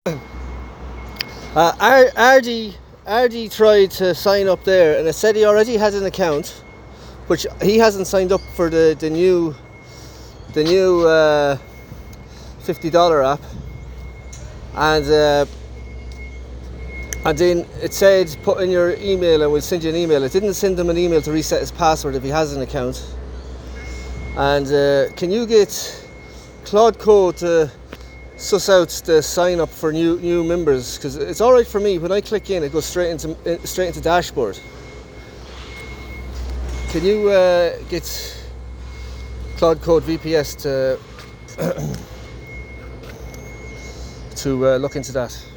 RD tried to sign up there, and it said he already has an account, which he hasn't signed up for the new $50 app, and then it said put in your email and we'll send you an email. It didn't send him an email to reset his password if he has an account. And can you get Claude Code to suss out the sign up for new members? Because it's all right for me. When I click in, it goes straight into dashboard. Can you get Claude Code VPS to look into that?